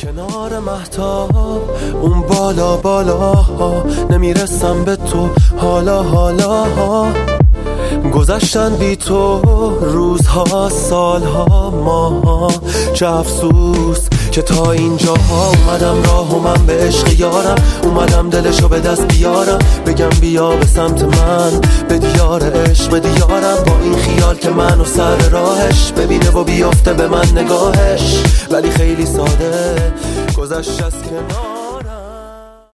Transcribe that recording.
کنار مهتاب اون بالا بالاها نمیرسم به تو حالا گذشتن بی تو روزها سالها ماها چه افسوس که تا اینجاها اومدم راه و من به عشق یارم اومدم دلشو به دست بیارم بگم بیا به سمت من به دیار عشق به دیارم با این خیال که منو سر راهش ببینه و بیافته به من نگاهش ولی خیلی ساده گذشت از کنار